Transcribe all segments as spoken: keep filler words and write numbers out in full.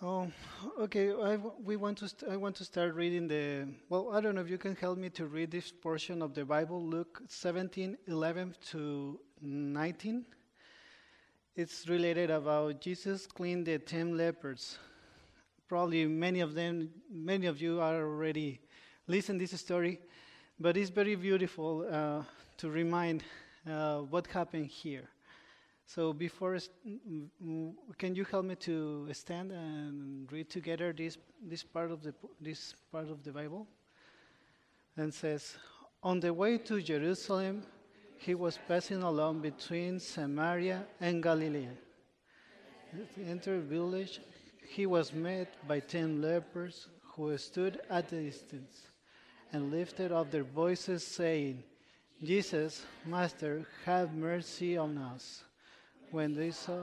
Oh, okay. I, w- we want to. St- I want to start reading the. Well, I don't know if you can help me to read this portion of the Bible, Luke seventeen, eleven to nineteen. It's related about Jesus cleaned the ten lepers. Probably many of them, many of you are already listened this story, but it's very beautiful uh, to remind uh, what happened here. So before, s- mm, mm, can you help me to stand and read together this this part of the p- this part of the Bible? And says, on the way to Jerusalem, he was passing along between Samaria and Galilee. At the entered village, he was met by ten lepers who stood at a distance and lifted up their voices, saying, Jesus, Master, have mercy on us. When they saw,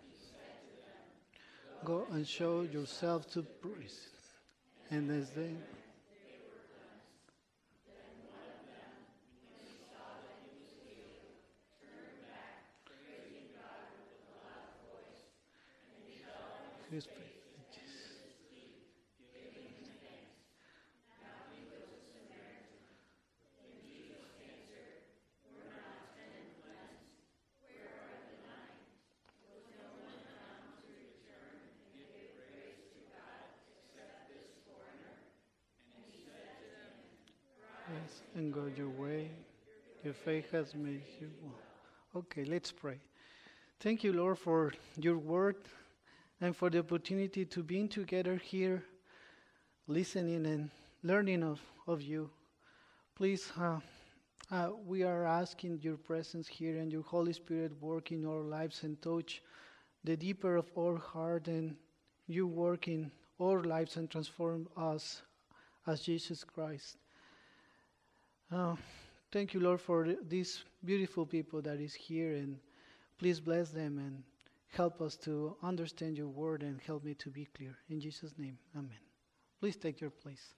go and show yourself to priests. And as they, his faith. Yes, and go your way. Your faith has made you well. Okay, let's pray. Thank you, Lord, for your word and for the opportunity to being together here, listening and learning of, of you. Please, uh, uh, we are asking your presence here and your Holy Spirit work in our lives and touch the deeper of our heart, and you work in our lives and transform us as Jesus Christ. Uh, Thank you, Lord, for th- these beautiful people that is here, and please bless them and help us to understand your word and help me to be clear. In Jesus' name, amen. Please take your place.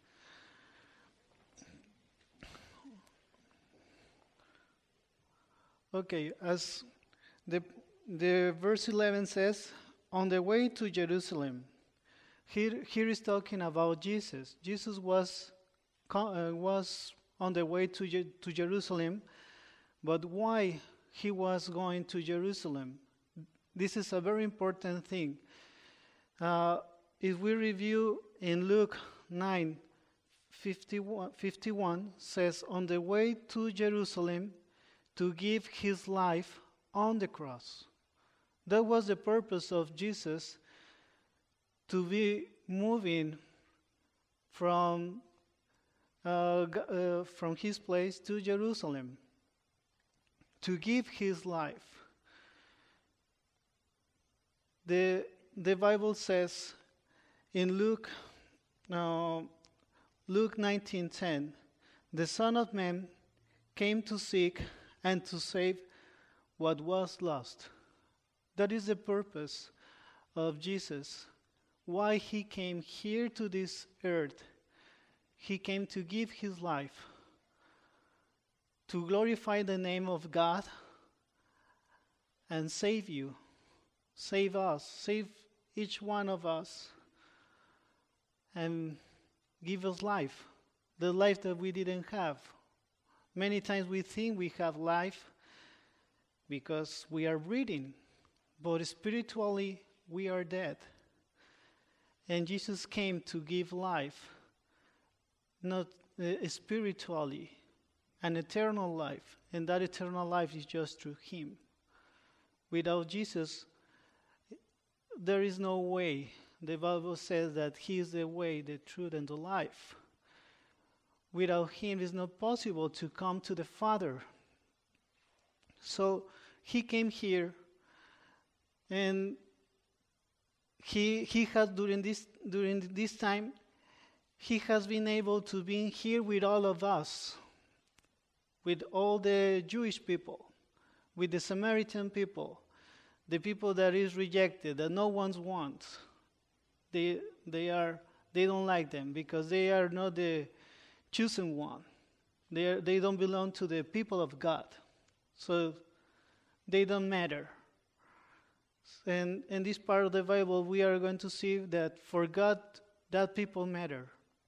Okay, as the, the verse eleven says, on the way to Jerusalem, here, here is talking about Jesus. Jesus was, co- uh, was on the way to, Je- to Jerusalem, but why he was going to Jerusalem? This is a very important thing. Uh, if we review in Luke nine fifty-one, fifty-one says, on the way to Jerusalem to give his life on the cross. That was the purpose of Jesus, to be moving from uh, g- uh, from his place to Jerusalem to give his life. The the Bible says in Luke uh, Luke nineteen ten, the Son of Man came to seek and to save what was lost. That is the purpose of Jesus. Why he came here to this earth. He came to give his life, to glorify the name of God and save you, save us, save each one of us, and give us life, the life that we didn't have. Many times we think we have life because we are breathing, but spiritually we are dead. And Jesus came to give life, not uh, spiritually, an eternal life. And that eternal life is just through him. Without Jesus, there is no way. The Bible says that he is the way, the truth, and the life. Without him, it's not possible to come to the Father. So he came here, and he he has during this during this time, he has been able to be here with all of us, with all the Jewish people, with the Samaritan people, the people that is rejected, that no one wants. They they are they don't like them because they are not the chosen one. They are, they don't belong to the people of God, so they don't matter. And in this part of the Bible, we are going to see that for God, that people matter.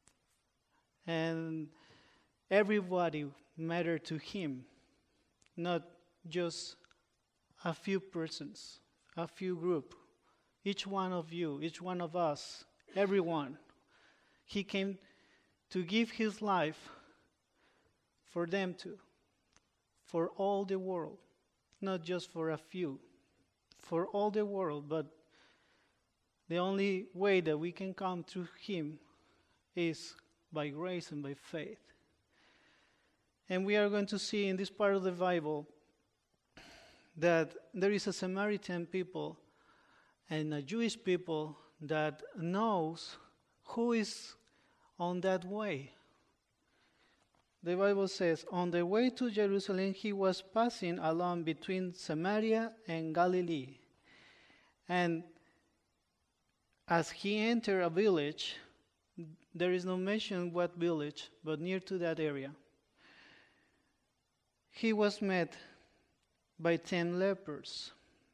And everybody matter to him, not just a few persons, a few group. Each one of you, each one of us, everyone. He came to give his life for them too, for all the world, not just for a few, for all the world. But the only way that we can come through him is by grace and by faith. And we are going to see in this part of the Bible that there is a Samaritan people and a Jewish people that knows who is on that way. The Bible says, on the way to Jerusalem, he was passing along between Samaria and Galilee. And as he entered a village, there is no mention what village, but near to that area, he was met by ten lepers.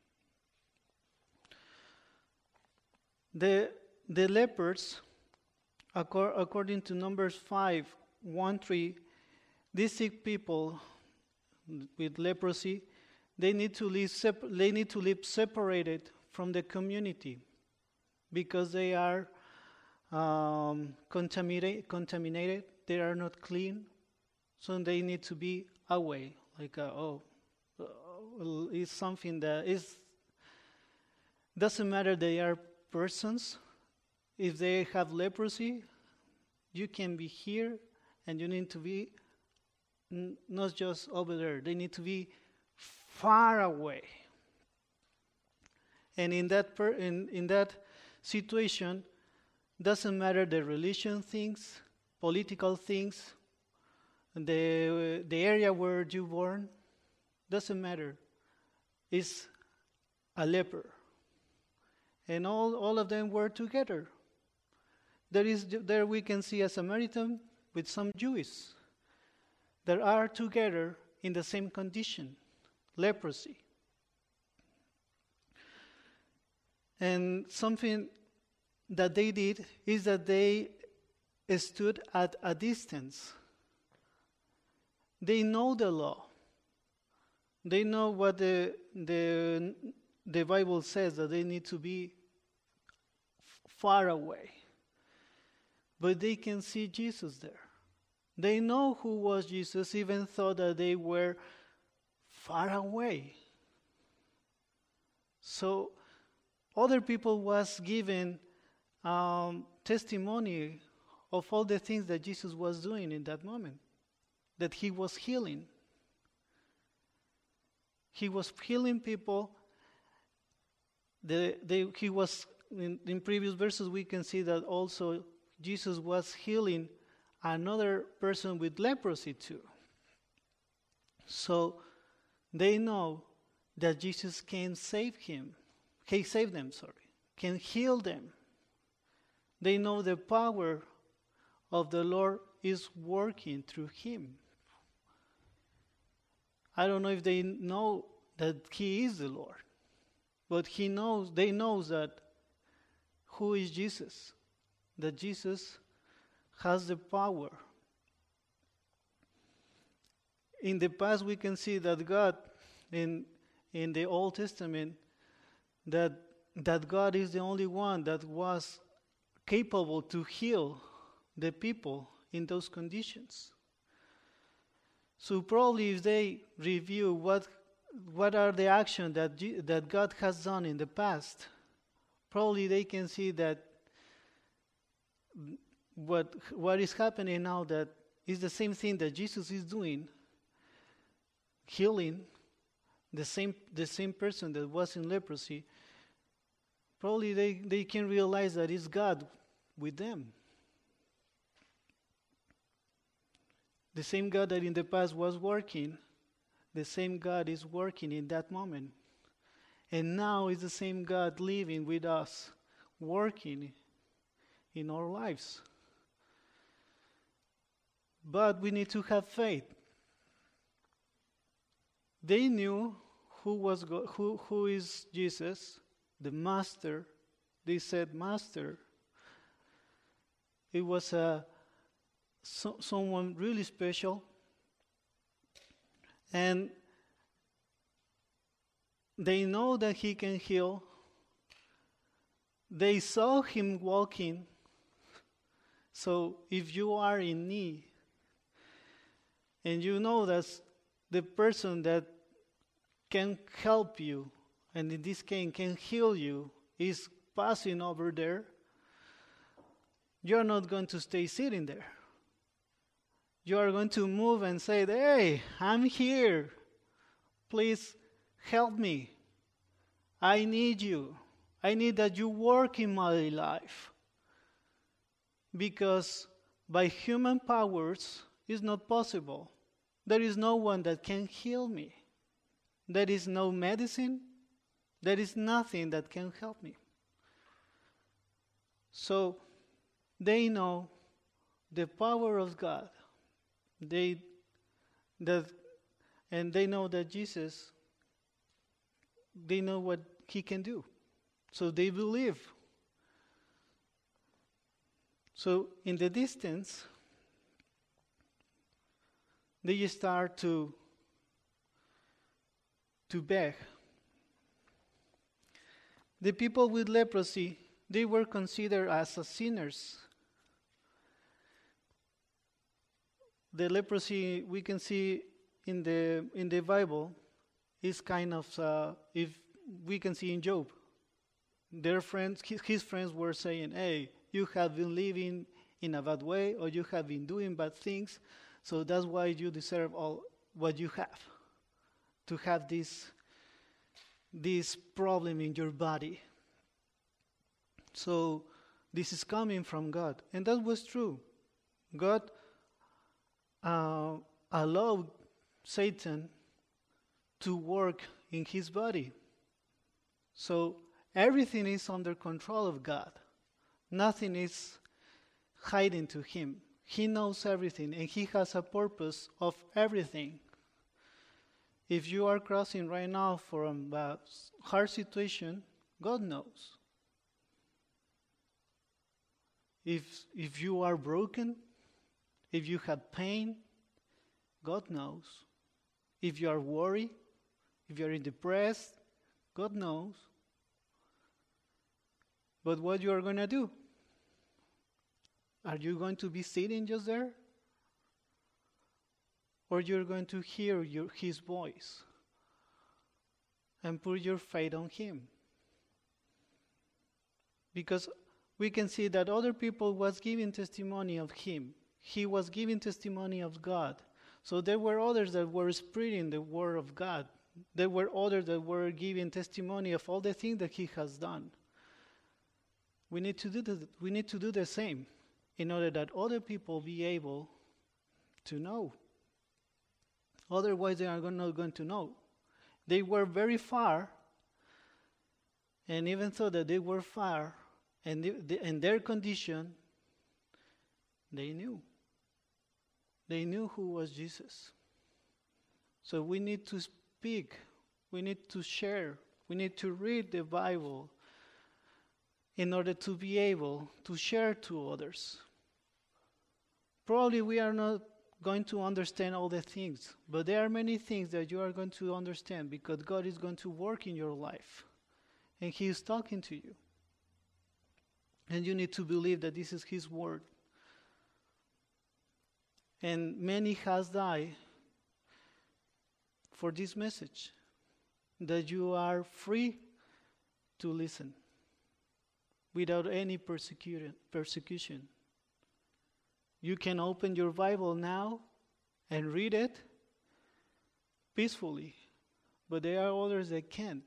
The, the lepers, accor- according to Numbers five, one, three, these sick people with leprosy, they need to live sep- they need to live separated from the community because they are um, contaminated, contaminated. They are not clean, so they need to be away. Like uh, oh, uh, it's something that is doesn't matter. They are persons. If they have leprosy, you can be here, and you need to be n- not just over there. They need to be far away. And in that per- in, in that situation, doesn't matter the religion things, political things, the the area where you born, doesn't matter. It's a leper. And all, all of them were together. There is there we can see a Samaritan with some Jews that are together in the same condition, leprosy. And something that they did is that they stood at a distance. They know the law. They know what the the the Bible says, that they need to be f- far away. But they can see Jesus there. They know who was Jesus, even though that they were far away. So other people was given um, testimony of all the things that Jesus was doing in that moment, that he was healing. He was healing people. The, they, he was in, in previous verses we can see that also Jesus was healing another person with leprosy too. So they know that Jesus can save him. He saved them, sorry. Can heal them. They know the power of the Lord is working through him. I don't know if they know that he is the Lord, but he knows, they know that who is Jesus, that Jesus has the power. In the past we can see that God, in in the Old Testament, that that God is the only one that was capable to heal the people in those conditions. So probably if they review what what are the actions that G- that God has done in the past, probably they can see that what what is happening now that is the same thing that Jesus is doing, healing the same the same person that was in leprosy. Probably they, they can realize that it's God with them. The same God that in the past was working, the same God is working in that moment. And now is the same God living with us, working in our lives. But we need to have faith. They knew who was go- who who is Jesus. the master. They said, Master. It was a, so, someone really special. And they know that he can heal. They saw him walking. So if you are in need, and you know that the person that can help you, and in this case can heal you, is passing over there, you're not going to stay sitting there. You are going to move and say, hey, I'm here. Please help me. I need you. I need that you work in my life. Because by human powers, it's not possible. There is no one that can heal me. There is no medicine. There is nothing that can help me. So they know the power of God. They that and they know that Jesus, they know what he can do. So they believe. So in the distance, they start to to beg. The people with leprosy, they were considered as sinners. The leprosy we can see in the in the Bible is kind of uh, if we can see in Job. Their friends, his, his friends were saying, "Hey, you have been living in a bad way, or you have been doing bad things, so that's why you deserve all what you have. To have this this problem in your body. So this is coming from God," and that was true. God uh, allowed Satan to work in his body. So everything is under control of God. Nothing is hiding to him. He knows everything, and he has a purpose of everything. If you are crossing right now from a hard situation, God knows. If if you are broken, if you have pain, God knows. If you are worried, if you are depressed, God knows. But what you are going to do? Are you going to be sitting just there? Or you're going to hear your, his voice and put your faith on him? Because we can see that other people was giving testimony of him. He was giving testimony of God. So there were others that were spreading the word of God. There were others that were giving testimony of all the things that he has done. We need to do the, we need to do the same in order that other people be able to know. Otherwise, they are not going to know. They were very far, and even though that they were far, and in their condition, they knew. They knew who was Jesus. So we need to speak. We need to share. We need to read the Bible in order to be able to share to others. Probably we are not going to understand all the things, but there are many things that you are going to understand because God is going to work in your life, and he is talking to you. And you need to believe that this is his word. And many has died for this message, that you are free to listen without any persecution. persecution. You can open your Bible now and read it peacefully, but there are others that can't.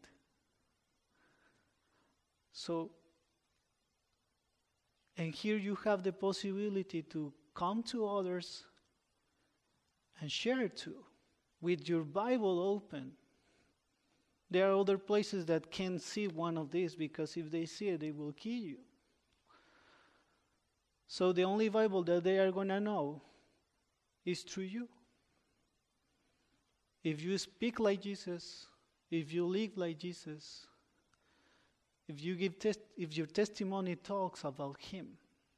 So, and here you have the possibility to come to others and share too, with your Bible open. There are other places that can't see one of these because if they see it, they will kill you. So the only Bible that they are going to know is through you. If you speak like Jesus, if you live like Jesus, if you give test, if your testimony talks about Him.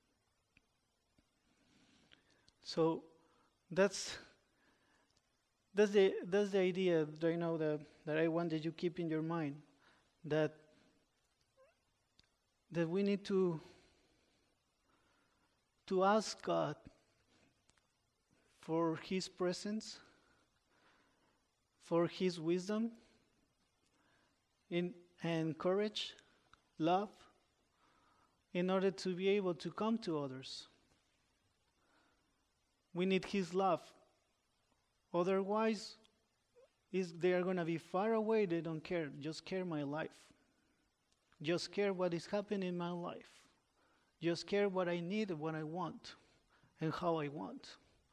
So that's that's the that's the idea right now that, that I want that you keep in your mind, that that we need to to ask God for His presence, for His wisdom, in, and courage, love, in order to be able to come to others. We need His love. Otherwise, is they are going to be far away. They don't care. Just care my life. Just care what is happening in my life. Just care what I need and what I want and how I want.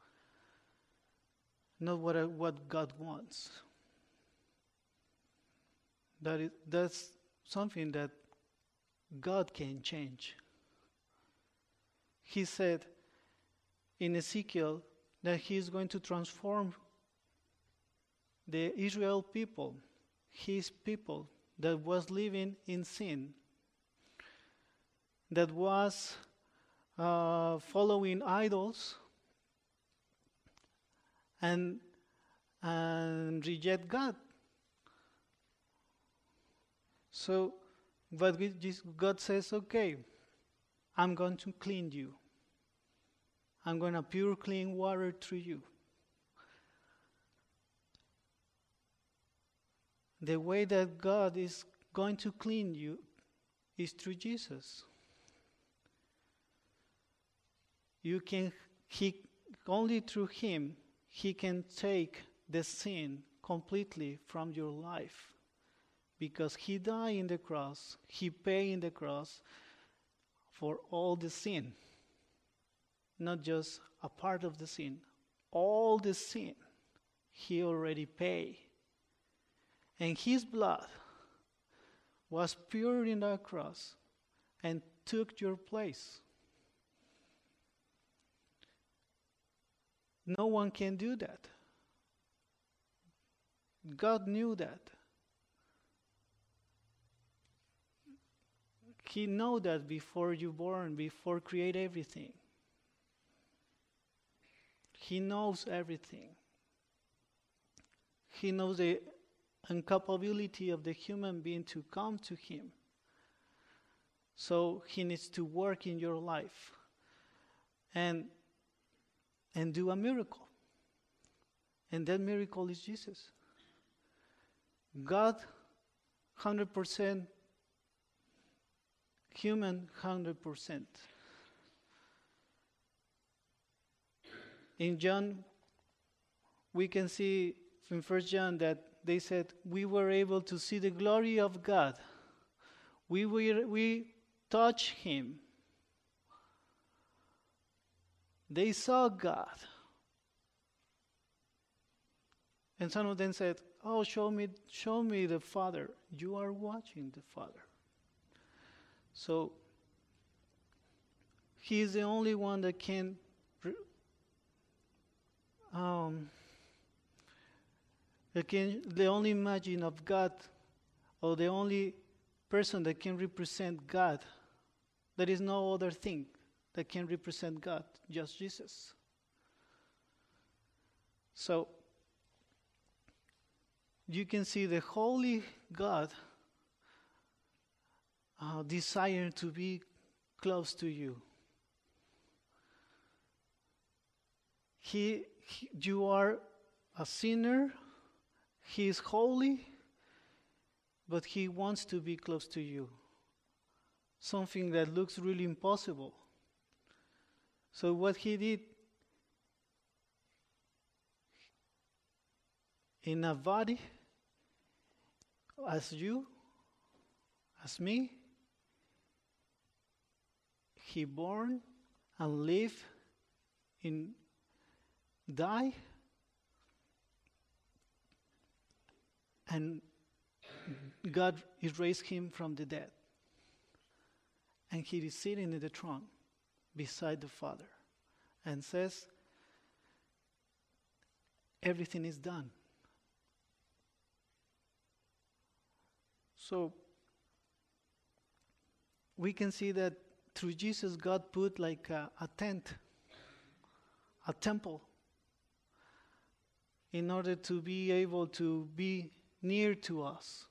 Not what I, what God wants. That is, that's something that God can change. He said in Ezekiel that He is going to transform the Israel people, His people that was living in sin, that was uh, following idols and and reject God. So, but God says, okay, I'm going to clean you. I'm going to pure clean water through you. The way that God is going to clean you is through Jesus. You can, he, only through Him, He can take the sin completely from your life. Because He died in the cross, He paid in the cross for all the sin. Not just a part of the sin. All the sin He already paid. And His blood was pure in that cross and took your place. No one can do that. God knew that. He knew that before you born, before create everything. He knows everything. He knows the incapability of the human being to come to Him. So He needs to work in your life and and do a miracle. And that miracle is Jesus. God, one hundred percent human, one hundred percent. In John, we can see in First John that they said, we were able to see the glory of God. We were, we touched Him. They saw God. And some of them said, oh, show me, show me the Father. You are watching the Father. So, He is the only one that can um, that can the only imagine of God, or the only person that can represent God. There is no other thing that can represent God, just Jesus. So, you can see the holy God uh, desire to be close to you. He, he, you are a sinner. He is holy, but He wants to be close to you. Something that looks really impossible. So what He did, in a body, as you, as me, He born and live in die, and God raised Him from the dead. And He is sitting in the throne beside the Father and says, everything is done. So, we can see that through Jesus, God put like a, a tent, a temple, in order to be able to be near to us.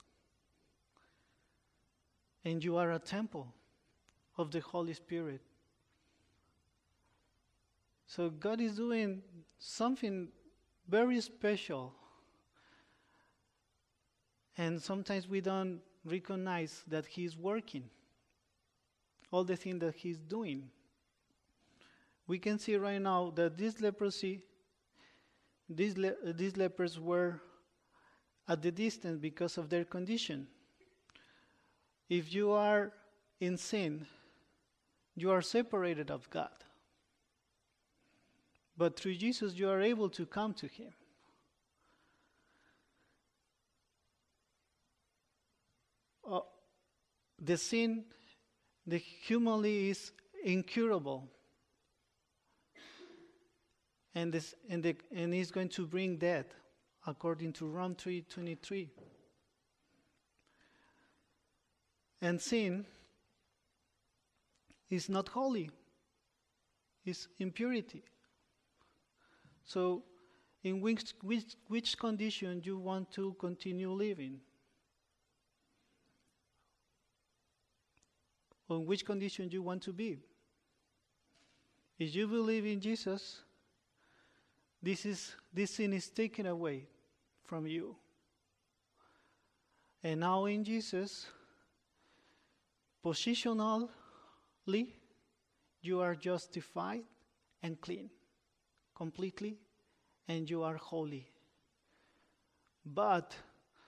And you are a temple of the Holy Spirit. So God is doing something very special. And sometimes we don't recognize that He's working. All the things that He's doing. We can see right now that this leprosy, these, le- these lepers were at the distance because of their condition. If you are in sin, you are separated of God. But through Jesus, you are able to come to Him. Uh, the sin, the humanly is incurable. And this and the and is going to bring death, according to Romans three twenty-three. And sin is not holy, it's impurity. So, in which, which, which condition you want to continue living? Or in which condition you want to be? If you believe in Jesus, this is this sin is taken away from you. And now in Jesus, positionally, you are justified and clean, completely, and you are holy. But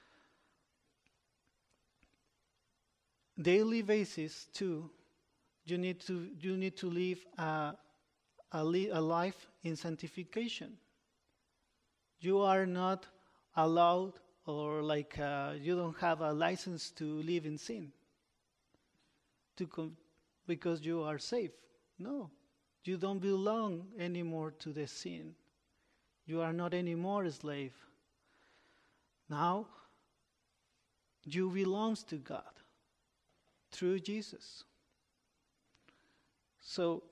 daily basis too, you need to you need to live a a, li- a life in sanctification. You are not allowed, or like uh, you don't have a license to live in sin. To com- because you are safe. No, you don't belong anymore to the sin. You are not anymore a slave. Now, you belong to God through Jesus. So,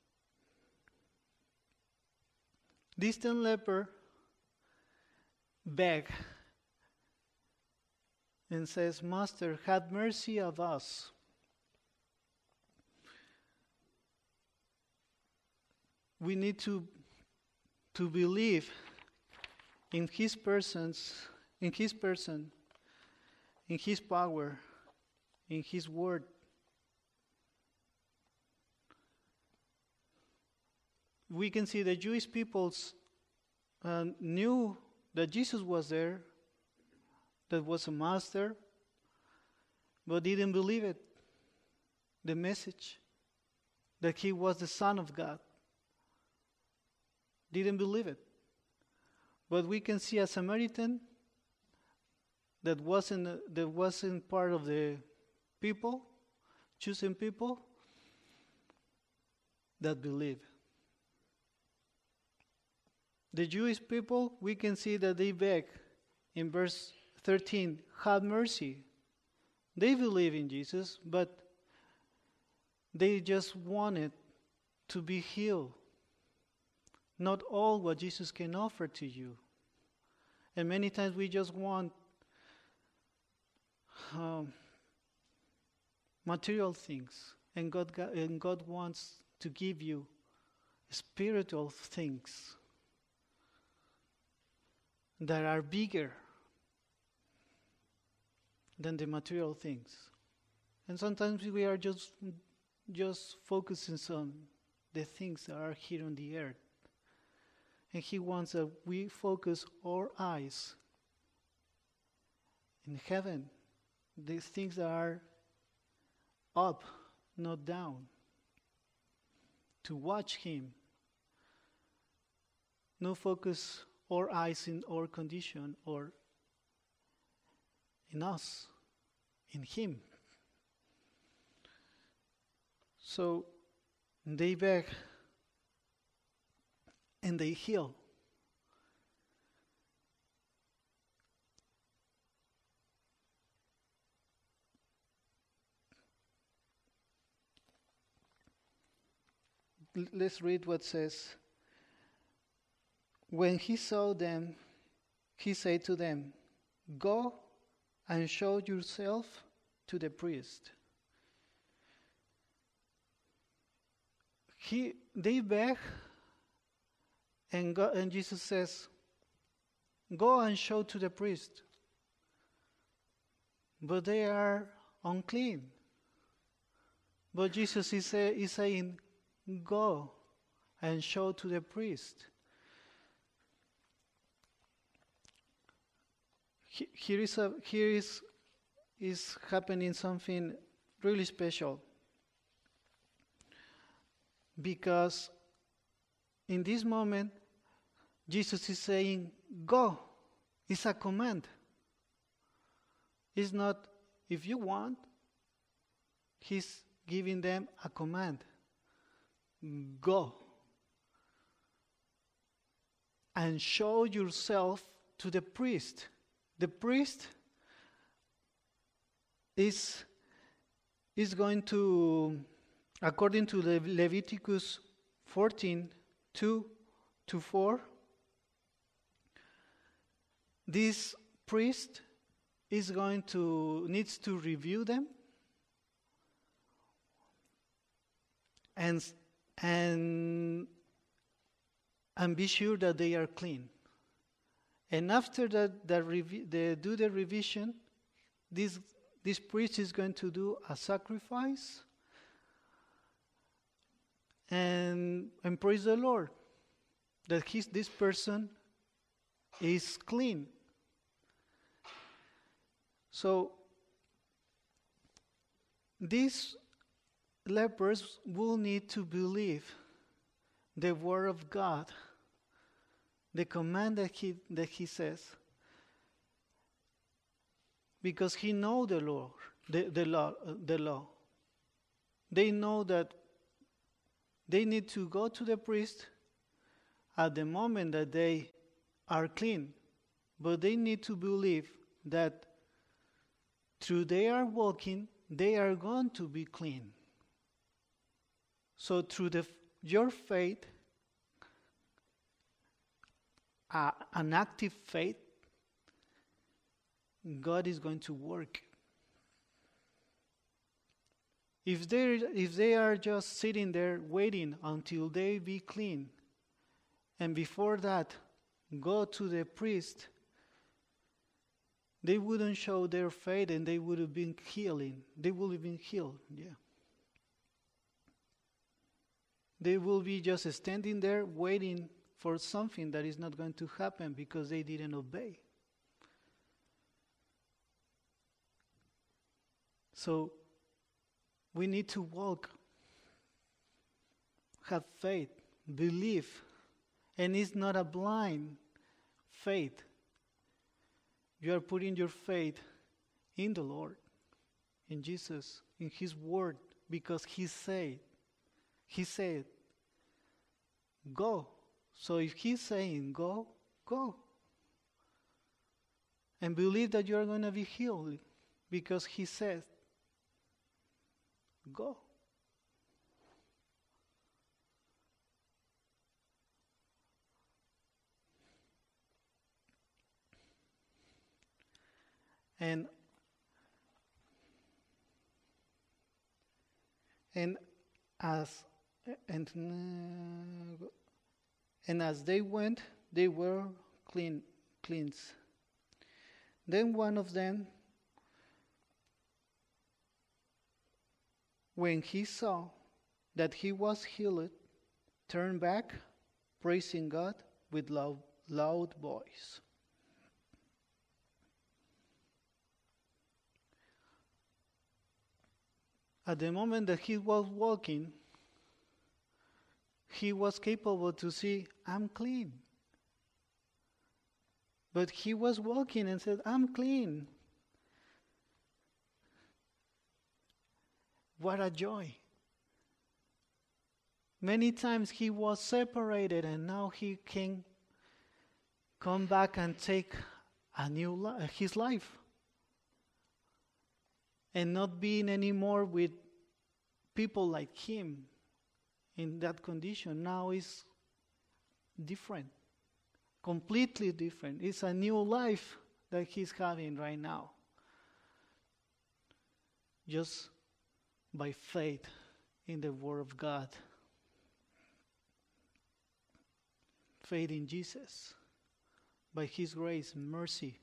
this ten leper begged and says, "Master, have mercy of us." We need to to believe in His persons, in His person, in His power, in His word. We can see the Jewish peoples uh, knew that Jesus was there, that was a master, but didn't believe it, the message, that He was the Son of God. Didn't believe it. But we can see a Samaritan that wasn't uh, that wasn't part of the people, chosen people, that believe. The Jewish people, we can see that they beg in verse thirteen, "Have mercy." They believe in Jesus, but they just wanted to be healed. Not all what Jesus can offer to you. And many times we just want um, material things, and God, and God wants to give you spiritual things that are bigger than the material things. And sometimes we are just just focusing on the things that are here on the earth. And He wants that we focus our eyes in heaven, the things that are up, not down. To watch Him. No focus our eyes in our condition or in us, in Him. So they beg and they heal. l- let's read what says. When he saw them, he said to them, "Go and show yourself to the priest." He, they beg, and, God, and Jesus says, "Go and show to the priest." But they are unclean. But Jesus is, say, is saying, "Go and show to the priest." He- Here is a, here is is happening something really special, because in this moment Jesus is saying, "Go." It's a command. It's not if you want. He's giving them a command. Go and show yourself to the priest. The priest is, is going to, according to Le- Leviticus fourteen, two to four, this priest is going to, needs to review them and, and, and be sure that they are clean. And after that, the revi- they do the revision, this, this priest is going to do a sacrifice and, and praise the Lord that he's, this person is clean. So these lepers will need to believe the word of God, the command that he that he says, because he know the law, the, the law, uh, the law. They know that they need to go to the priest at the moment that they are clean, but they need to believe that through they are walking, they are going to be clean. So through the your faith, uh, an active faith, God is going to work. If they if they are just sitting there waiting until they be clean, and before that go to the priest, they wouldn't show their faith, and they would have been healing. They would have been healed. Yeah. They will be just standing there waiting for something that is not going to happen because they didn't obey. So we need to walk, have faith, believe, and it's not a blind faith. You are putting your faith in the Lord, in Jesus, in His Word, because He said, He said, go. So if He's saying go, go. And believe that you are going to be healed, because He said, go. And and as and uh, and as they went, they were clean cleansed. Then one of them, when he saw that he was healed, turned back, praising God with loud loud voice. At the moment that he was walking, he was capable to see, I'm clean. But he was walking and said, I'm clean. What a joy. Many times he was separated, and now he can come back and take a new li- his life. And not being anymore with people like him. in that condition. Now it's different, completely different. It's a new life that he's having right now, just by faith in the Word of God. Faith in Jesus, by His grace and mercy.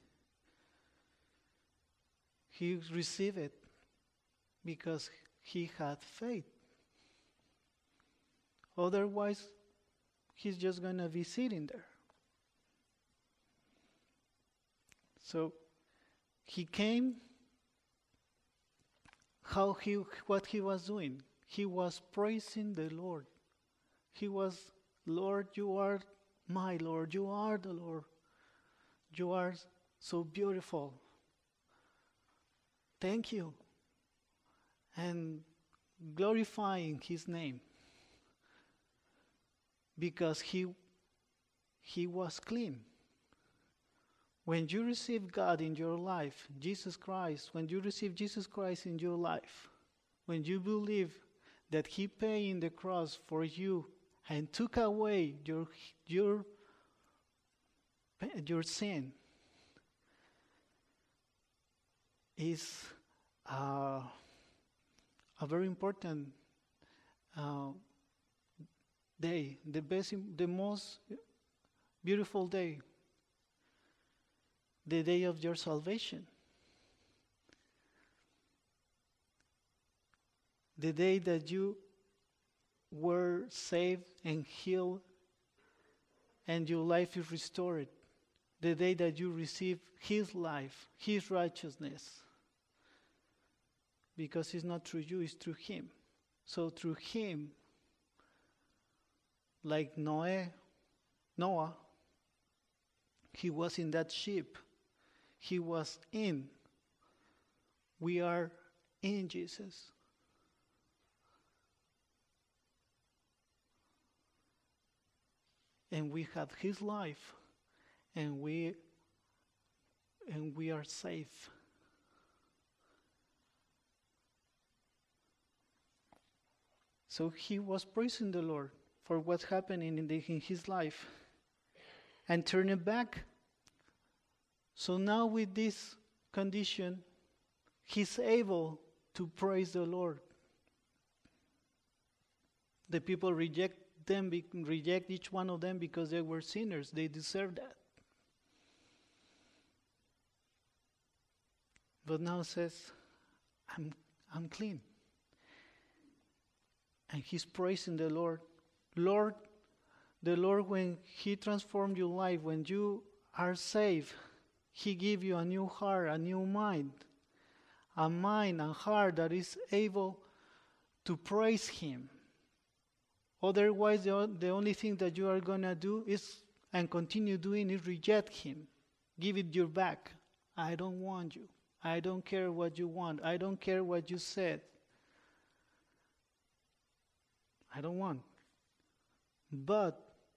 He received it because he had faith. Otherwise, he's just going to be sitting there. So he came. How he, what he was doing? He was praising the Lord. He was, Lord, you are my Lord. You are the Lord. You are so beautiful. Thank you. And glorifying His name. Because he, he was clean. When you receive God in your life, Jesus Christ, when you receive Jesus Christ in your life, when you believe that He paid in the cross for you and took away your your your sin, is uh, a very important uh, day, the best, the most beautiful day, the day of your salvation, the day that you were saved and healed and your life is restored, the day that you receive His life, His righteousness, because it's not through you, it's through Him. So through Him, like Noah, Noah, he was in that ship. He was in. We are in Jesus. And we have His life, and we and we are safe. So he was praising the Lord for what's happening in, the, in his life and turning back. So now with this condition, he's able to praise the Lord. The people reject them, reject each one of them because they were sinners. They deserve that. But now says, I'm, I'm clean. And he's praising the Lord. Lord, the Lord, when He transformed your life, when you are saved, He give you a new heart, a new mind. A mind and heart that is able to praise Him. Otherwise, the, the only thing that you are going to do is, and continue doing, is reject Him. Give it your back. I don't want you. I don't care what you want. I don't care what you said. I don't want. But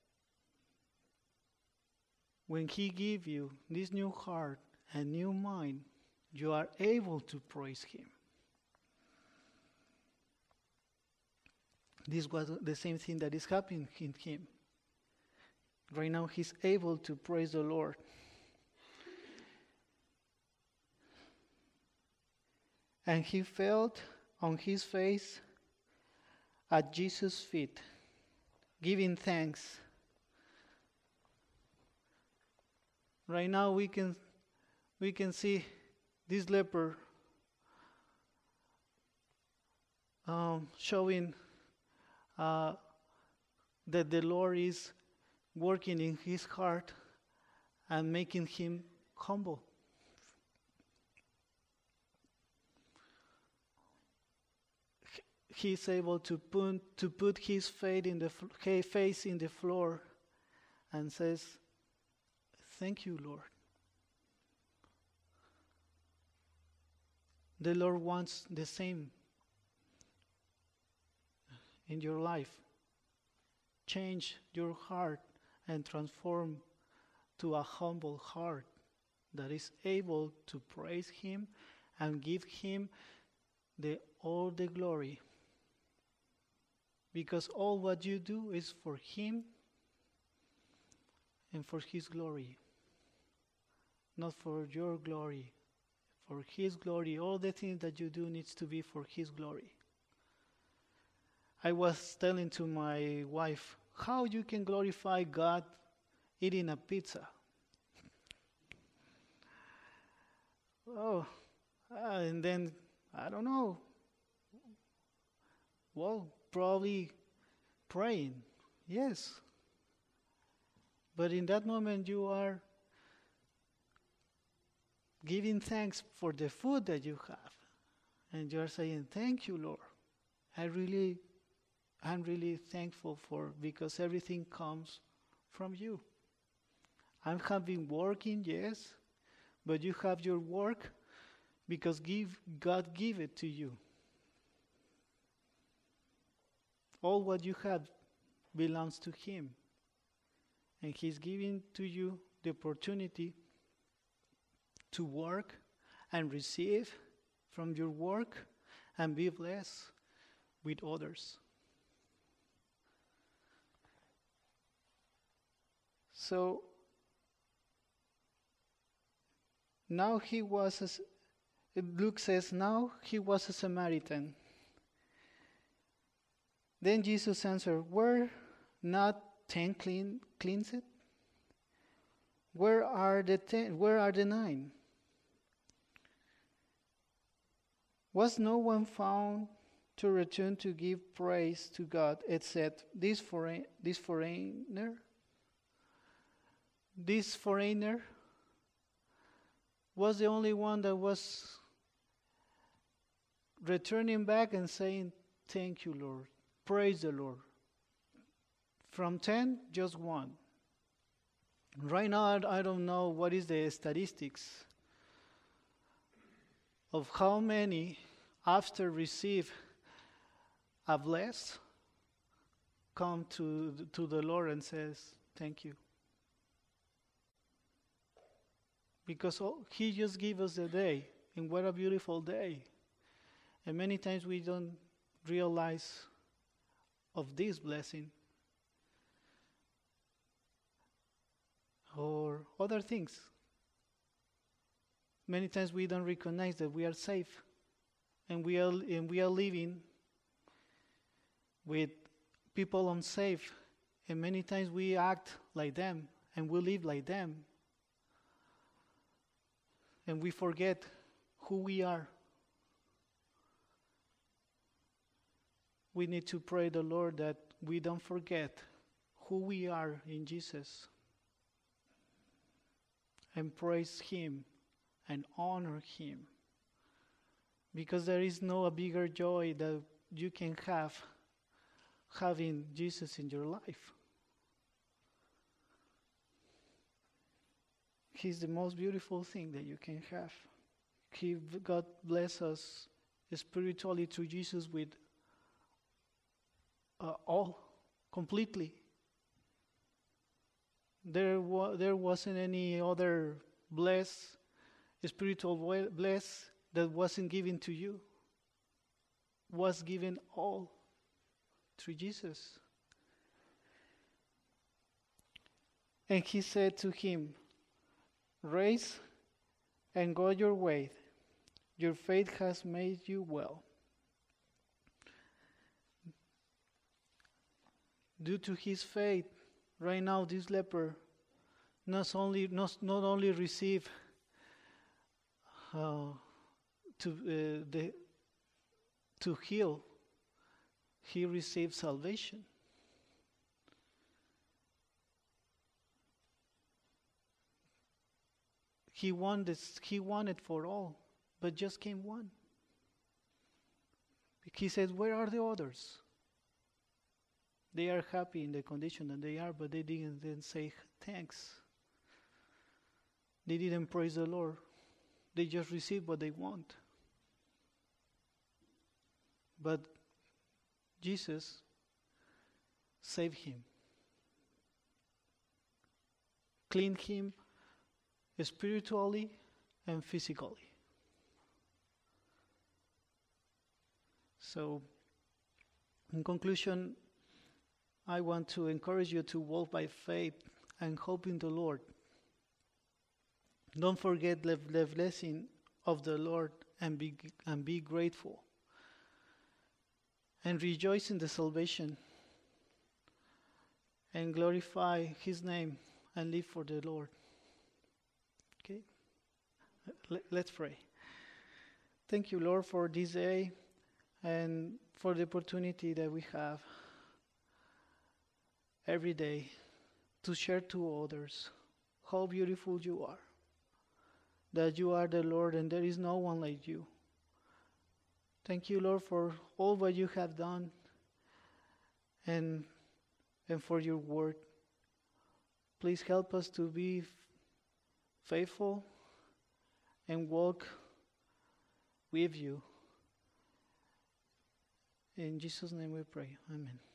when He give you this new heart and new mind, you are able to praise Him. This was the same thing that is happening in him. Right now he's able to praise the Lord. And he fell on his face at Jesus' feet, giving thanks. Right now we can we can see this leper um, showing uh, that the Lord is working in his heart and making him humble. He is able to put to put his faith in the face in the floor, and says, "Thank you, Lord." The Lord wants the same in your life. Change your heart and transform to a humble heart that is able to praise Him and give Him the all the glory because all what you do is for Him and for His glory, not for your glory. For His glory, all the things that you do needs to be for His glory. I was telling to my wife how you can glorify God eating a pizza. Oh, uh, and then, I don't know. Well, probably praying, yes. But in that moment you are giving thanks for the food that you have. And you are saying, thank you, Lord. I really, I'm really thankful for, because everything comes from you. I have been working, yes, but you have your work because give, God gave it to you. All what you have belongs to Him. And He's giving to you the opportunity to work and receive from your work and be blessed with others. So now he was, a, Luke says, now he was a Samaritan. Then Jesus answered, were not ten clean, cleansed? Where are the ten? Where are the nine? Was no one found to return to give praise to God except this foreign, this foreigner? This foreigner was the only one that was returning back and saying, thank you, Lord. Praise the Lord. From ten, just one. Right now, I don't know what is the statistics of how many, after receive a bless, come to, to the Lord and says, thank you. Because oh, He just gave us the day, and what a beautiful day. And many times we don't realize of this blessing. Or other things. Many times we don't recognize that we are safe, and we are and we are living with people unsafe, and many times we act like them and we live like them, and we forget who we are. We need to pray the Lord that we don't forget who we are in Jesus, and praise Him and honor Him, because there is no a bigger joy that you can have having Jesus in your life. He's the most beautiful thing that you can have. He, God bless us spiritually through Jesus with uh, all, completely. There, wa- there wasn't any other bless, spiritual bless that wasn't given to you. Was given all through Jesus. And He said to him, rise and go your way. Your faith has made you well. Due to his faith, right now this leper not only not, not only receive uh, to uh, the to heal, he received salvation. He wanted he wanted for all, but just came one. He said, where are the others? They are happy in the condition that they are, but they didn't, didn't say thanks. They didn't praise the Lord. They just received what they want. But Jesus saved him, cleaned him spiritually and physically. So, in conclusion, I want to encourage you to walk by faith and hope in the Lord. Don't forget the, the blessing of the Lord and be, and be grateful. And rejoice in the salvation. And glorify His name and live for the Lord. Okay? Let's pray. Thank you, Lord, for this day and for the opportunity that we have every day to share to others how beautiful you are. That you are the Lord and there is no one like you. Thank you, Lord, for all what you have done and, and for your word. Please help us to be f- faithful and walk with you. In Jesus' name we pray. Amen.